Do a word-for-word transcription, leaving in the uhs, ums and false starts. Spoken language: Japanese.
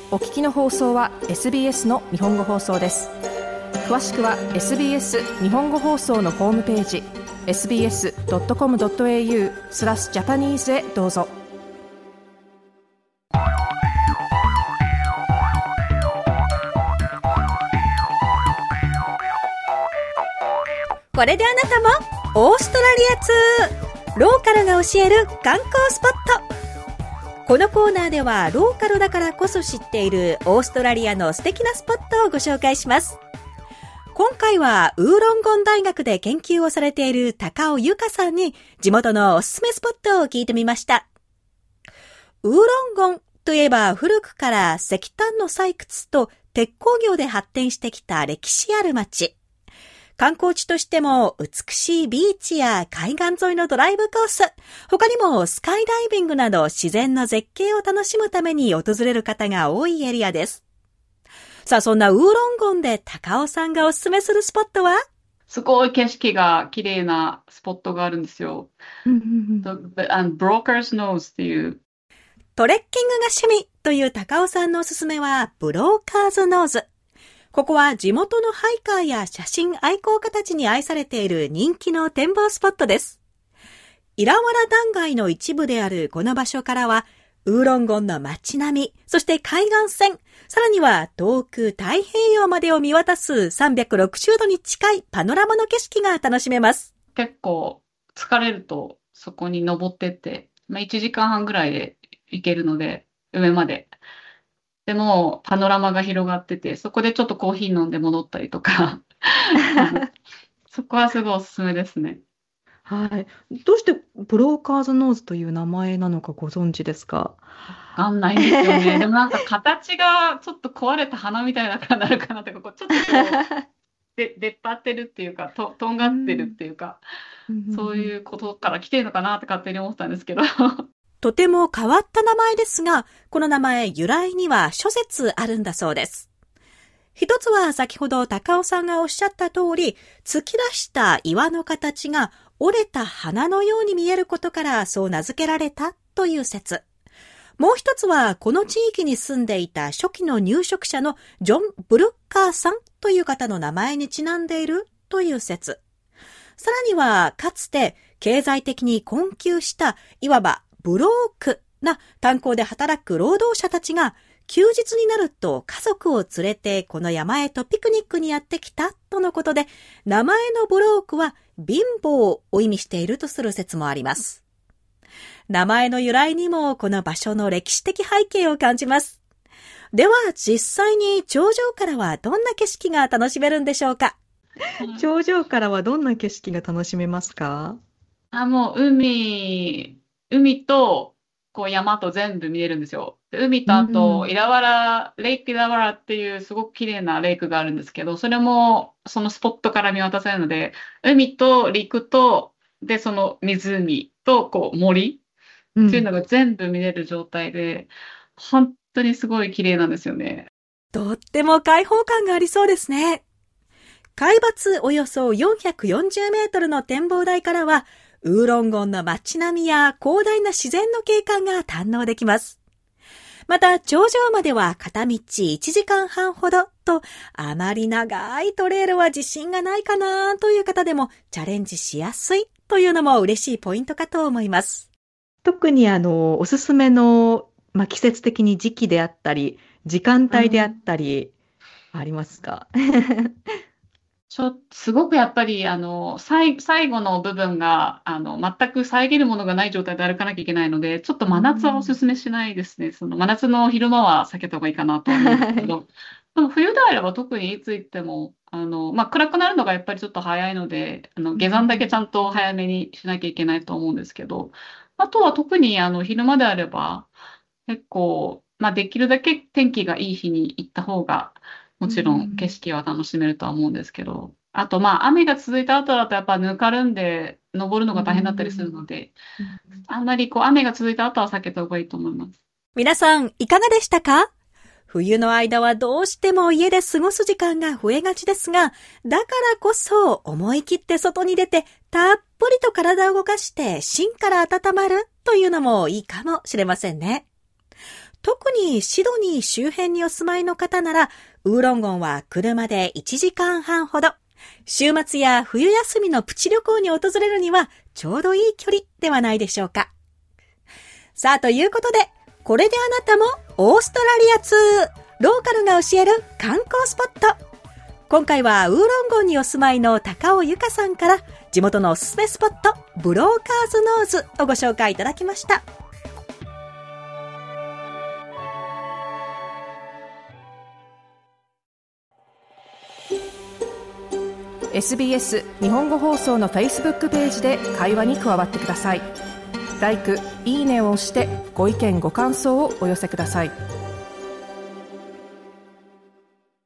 お聞きの放送は エスビーエス の日本語放送です。詳しくは エスビーエス 日本語放送のホームページ エスビーエスドットコムドットエーユー スラスジャパニーズへどうぞ。 これであなたもオーストラリア通、ローカルが教える観光スポット。このコーナーではローカルだからこそ知っているオーストラリアの素敵なスポットをご紹介します。今回はウーロンゴン大学で研究をされている高尾由香さんに地元のおすすめスポットを聞いてみました。ウーロンゴンといえば古くから石炭の採掘と鉄鋼業で発展してきた歴史ある町。観光地としても美しいビーチや海岸沿いのドライブコース、他にもスカイダイビングなど自然の絶景を楽しむために訪れる方が多いエリアです。さあ、そんなウーロンゴンで高尾さんがおすすめするスポットは？ すごい景色が綺麗なスポットがあるんですよ。ブローカーズノーズっていう。 トレッキングが趣味という高尾さんのおすすめはブローカーズノーズ。ここは地元のハイカーや写真愛好家たちに愛されている人気の展望スポットです。イラワラ断崖の一部であるこの場所からは、ウーロンゴンの街並み、そして海岸線、さらには遠く太平洋までを見渡すさんびゃくろくじゅうどに近いパノラマの景色が楽しめます。 結構疲れるとそこに登ってって、まあ、いちじかんはんぐらいで行けるので、上まで。でもパノラマが広がってて、そこでちょっとコーヒー飲んで戻ったりとかそこはすごいおすすめですね。 はい。どうしてブローカーズノーズという名前なのかご存知ですか？ わかんないんですよね。でもなんか形がちょっと壊れた花みたいだからなるかなとか、こうちょっとこうで出っ張ってるっていうか、ととんがってるっていうか、うん、そういうことから来てるのかなって勝手に思ったんですけどとても変わった名前ですが、この名前由来には諸説あるんだそうです。一つは先ほど高尾さんがおっしゃった通り、突き出した岩の形が折れた花のように見えることからそう名付けられたという説。もう一つはこの地域に住んでいた初期の入植者のジョン・ブルッカーさんという方の名前にちなんでいるという説。さらにはかつて経済的に困窮したいわばブロークな炭鉱で働く労働者たちが休日になると家族を連れてこの山へとピクニックにやってきたとのことで、名前のブロークは貧乏を意味しているとする説もあります。名前の由来にもこの場所の歴史的背景を感じます。では実際に頂上からはどんな景色が楽しめるんでしょうか？ 頂上からはどんな景色が楽しめますか？ あ、もう海、海とこう山と全部見えるんですよ。で海とあと、イラワラ、レイクイラワラっていうすごく綺麗なレイクがあるんですけど、それもそのスポットから見渡せるので、海と陸と、で、その湖とこう森っていうのが全部見れる状態で、うん、本当にすごい綺麗なんですよね。 とっても開放感がありそうですね。海抜およそよんひゃくよんじゅうメートルの展望台からは、ウーロンゴンの街並みや広大な自然の景観が堪能できます。また頂上までは片道いちじかんはんほどと、あまり長いトレイルは自信がないかなという方でもチャレンジしやすいというのも嬉しいポイントかと思います。 特にあのおすすめの、まあ、季節的に時期であったり時間帯であったり、うん、ありますか？ ちょすごくやっぱりあの最、最後の部分があの全く遮るものがない状態で歩かなきゃいけないので、ちょっと真夏はおすすめしないですね。うん、その真夏の昼間は避けた方がいいかなと思うんですけど、でも冬であれば特にいつ行ってもあの、まあ、暗くなるのがやっぱりちょっと早いので、あの下山だけちゃんと早めにしなきゃいけないと思うんですけど、あとは特にあの昼間であれば結構、まあ、できるだけ天気がいい日に行った方がもちろん景色は楽しめるとは思うんですけど、あとまあ雨が続いた後だとやっぱぬかるんで登るのが大変だったりするので、あんまりこう雨が続いた後は避けた方がいいと思います。 皆さんいかがでしたか？冬の間はどうしても家で過ごす時間が増えがちですが、だからこそ思い切って外に出てたっぷりと体を動かして芯から温まるというのもいいかもしれませんね。 特にシドニー周辺にお住まいの方なら、ウーロンゴンは車でいちじかんはんほど。週末や冬休みのプチ旅行に訪れるにはちょうどいい距離ではないでしょうか。さあ、ということで、これであなたもオーストラリア通、ローカルが教える観光スポット。今回はウーロンゴンにお住まいの高尾由香さんから地元のおすすめスポット、ブローカーズノーズをご紹介いただきました。 エスビーエス 日本語放送の Facebook ページで会話に加わってください。ライク、いいねを押してご意見ご感想をお寄せください。